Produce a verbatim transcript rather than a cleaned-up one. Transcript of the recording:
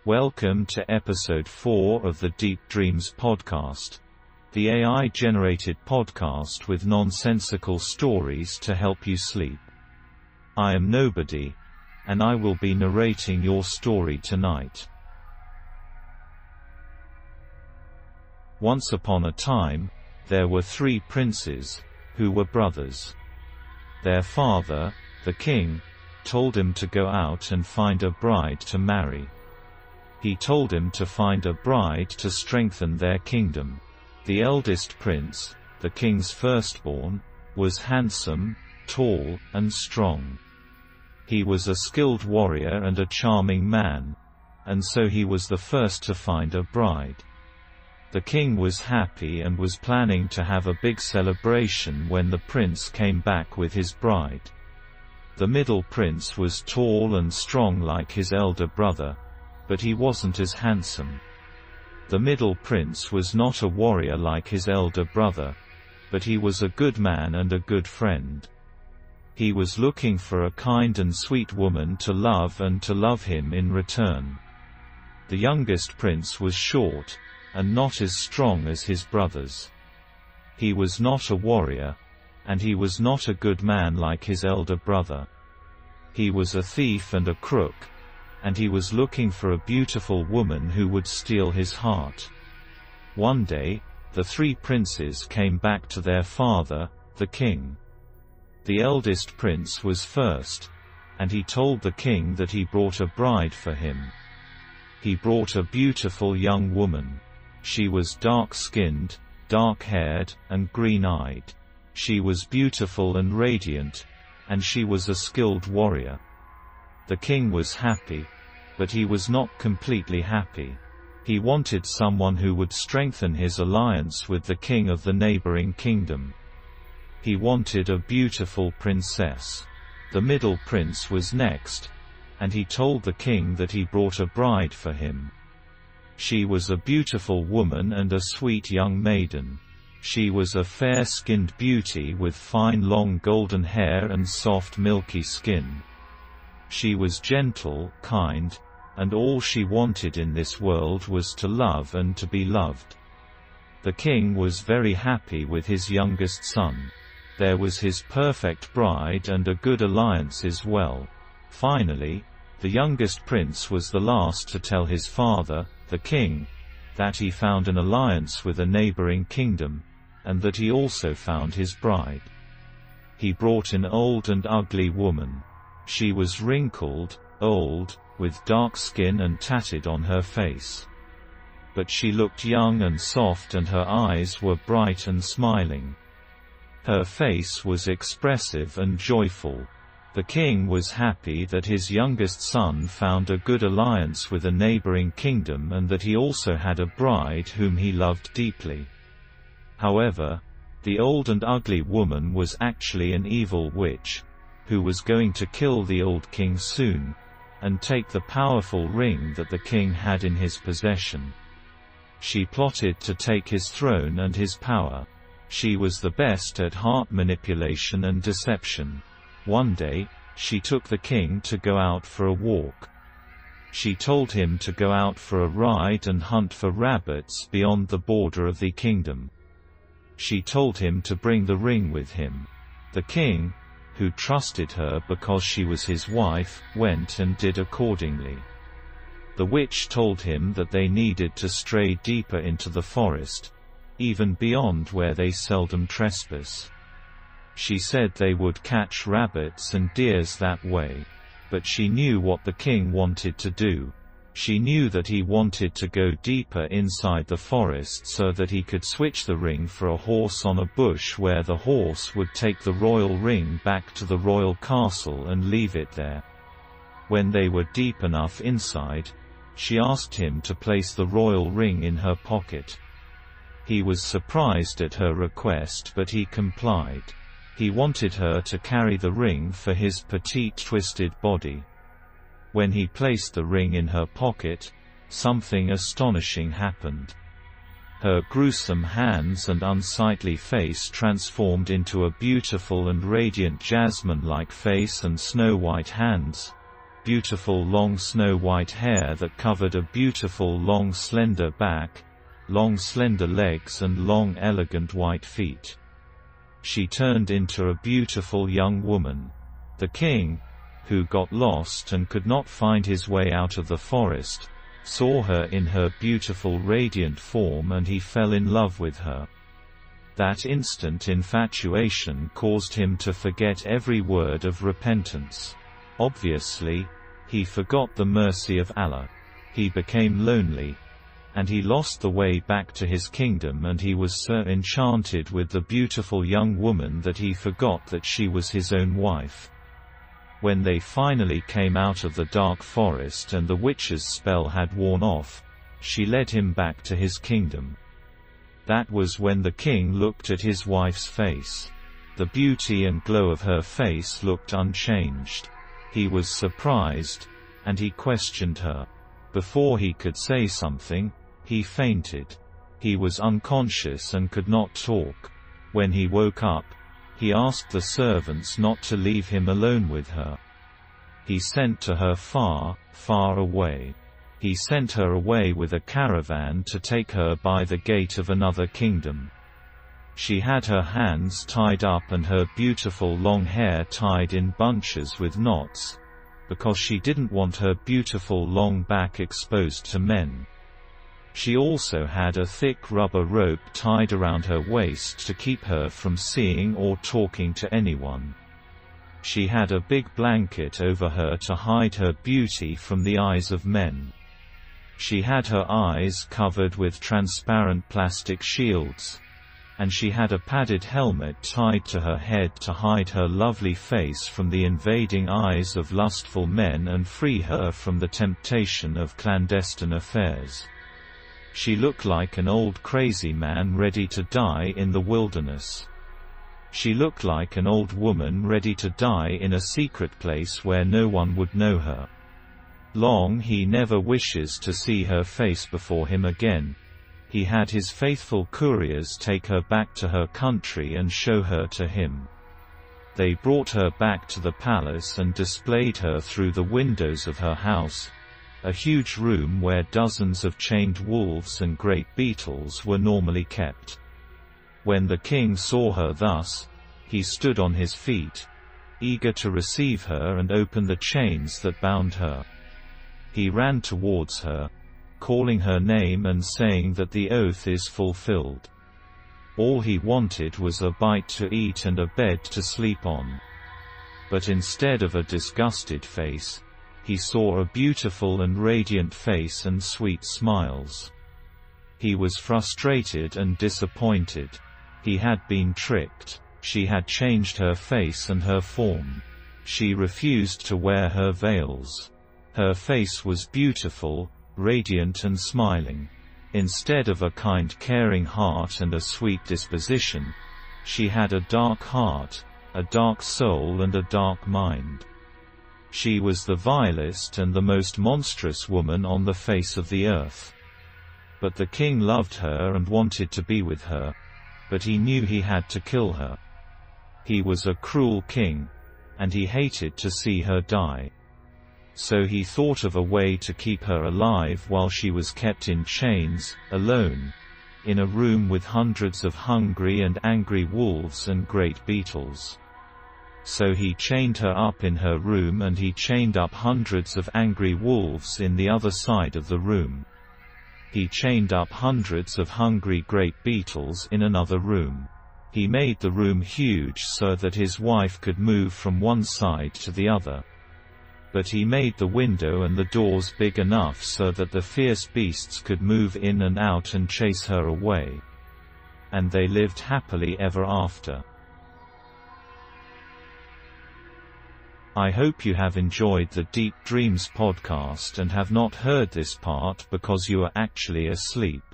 Welcome to episode four of the Deep Dreams podcast, the A I-generated podcast with nonsensical stories to help you sleep. I am Nobody, and I will be narrating your story tonight. Once upon a time, there were three princes, who were brothers. Their father, the king, told him to go out and find a bride to marry. He told him to find a bride to strengthen their kingdom. The eldest prince, the king's firstborn, was handsome, tall, and strong. He was a skilled warrior and a charming man, and so he was the first to find a bride. The king was happy and was planning to have a big celebration when the prince came back with his bride. The middle prince was tall and strong like his elder brother, but he wasn't as handsome. The middle prince was not a warrior like his elder brother, but he was a good man and a good friend. He was looking for a kind and sweet woman to love and to love him in return. The youngest prince was short, and not as strong as his brothers. He was not a warrior, and he was not a good man like his elder brother. He was a thief and a crook, and he was looking for a beautiful woman who would steal his heart. One day, the three princes came back to their father, the king. The eldest prince was first, and he told the king that he brought a bride for him. He brought a beautiful young woman. She was dark-skinned, dark-haired, and green-eyed. She was beautiful and radiant, and she was a skilled warrior. The king was happy, but he was not completely happy. He wanted someone who would strengthen his alliance with the king of the neighboring kingdom. He wanted a beautiful princess. The middle prince was next, and he told the king that he brought a bride for him. She was a beautiful woman and a sweet young maiden. She was a fair-skinned beauty with fine long golden hair and soft milky skin. She was gentle, kind, and all she wanted in this world was to love and to be loved. The king was very happy with his youngest son. There was his perfect bride and a good alliance as well. Finally, the youngest prince was the last to tell his father, the king, that he found an alliance with a neighboring kingdom, and that he also found his bride. He brought an old and ugly woman. She was wrinkled, old, with dark skin and tatted on her face. But she looked young and soft and her eyes were bright and smiling. Her face was expressive and joyful. The king was happy that his youngest son found a good alliance with a neighboring kingdom and that he also had a bride whom he loved deeply. However, the old and ugly woman was actually an evil witch, who was going to kill the old king soon, and take the powerful ring that the king had in his possession. She plotted to take his throne and his power. She was the best at heart manipulation and deception. One day, she took the king to go out for a walk. She told him to go out for a ride and hunt for rabbits beyond the border of the kingdom. She told him to bring the ring with him. The king, who trusted her because she was his wife, went and did accordingly. The witch told him that they needed to stray deeper into the forest, even beyond where they seldom trespass. She said they would catch rabbits and deers that way. But she knew what the king wanted to do. She knew that he wanted to go deeper inside the forest so that he could switch the ring for a horse on a bush where the horse would take the royal ring back to the royal castle and leave it there. When they were deep enough inside, she asked him to place the royal ring in her pocket. He was surprised at her request, but he complied. He wanted her to carry the ring for his petite twisted body. When he placed the ring in her pocket, something astonishing happened. Her gruesome hands and unsightly face transformed into a beautiful and radiant jasmine-like face and snow-white hands. beautiful long snow-white hair that covered a beautiful long slender back, long slender legs and long elegant white feet. She turned into a beautiful young woman. The king, who got lost and could not find his way out of the forest, saw her in her beautiful radiant form and he fell in love with her. That instant infatuation caused him to forget every word of repentance. Obviously, he forgot the mercy of Allah. He became lonely, and he lost the way back to his kingdom, and he was so enchanted with the beautiful young woman that he forgot that she was his own wife. When they finally came out of the dark forest and the witch's spell had worn off, she led him back to his kingdom. That was when the king looked at his wife's face. The beauty and glow of her face looked unchanged. He was surprised, and he questioned her. Before he could say something, he fainted. He was unconscious and could not talk. When he woke up, he asked the servants not to leave him alone with her. He sent to her far, far away. He sent her away with a caravan to take her by the gate of another kingdom. She had her hands tied up and her beautiful long hair tied in bunches with knots, because she didn't want her beautiful long back exposed to men. She also had a thick rubber rope tied around her waist to keep her from seeing or talking to anyone. She had a big blanket over her to hide her beauty from the eyes of men. She had her eyes covered with transparent plastic shields, and she had a padded helmet tied to her head to hide her lovely face from the invading eyes of lustful men and free her from the temptation of clandestine affairs. She looked like an old crazy man ready to die in the wilderness. She looked like an old woman ready to die in a secret place where no one would know her. Long he never wishes to see her face before him again. He had his faithful couriers take her back to her country and show her to him. They brought her back to the palace and displayed her through the windows of her house, a huge room where dozens of chained wolves and great beetles were normally kept. When the king saw her thus, he stood on his feet, eager to receive her and open the chains that bound her. He ran towards her, calling her name and saying that the oath is fulfilled. All he wanted was a bite to eat and a bed to sleep on. But instead of a disgusted face, he saw a beautiful and radiant face and sweet smiles. He was frustrated and disappointed. He had been tricked. She had changed her face and her form. She refused to wear her veils. Her face was beautiful, radiant and smiling. Instead of a kind caring heart and a sweet disposition, she had a dark heart, a dark soul and a dark mind. She was the vilest and the most monstrous woman on the face of the earth. But the king loved her and wanted to be with her, but he knew he had to kill her. He was a cruel king, and he hated to see her die. So he thought of a way to keep her alive while she was kept in chains, alone, in a room with hundreds of hungry and angry wolves and great beetles. So he chained her up in her room and he chained up hundreds of angry wolves in the other side of the room. He chained up hundreds of hungry great beetles in another room. He made the room huge so that his wife could move from one side to the other. But he made the window and the doors big enough so that the fierce beasts could move in and out and chase her away. And they lived happily ever after. I hope you have enjoyed the Deep Dreams podcast and have not heard this part because you are actually asleep.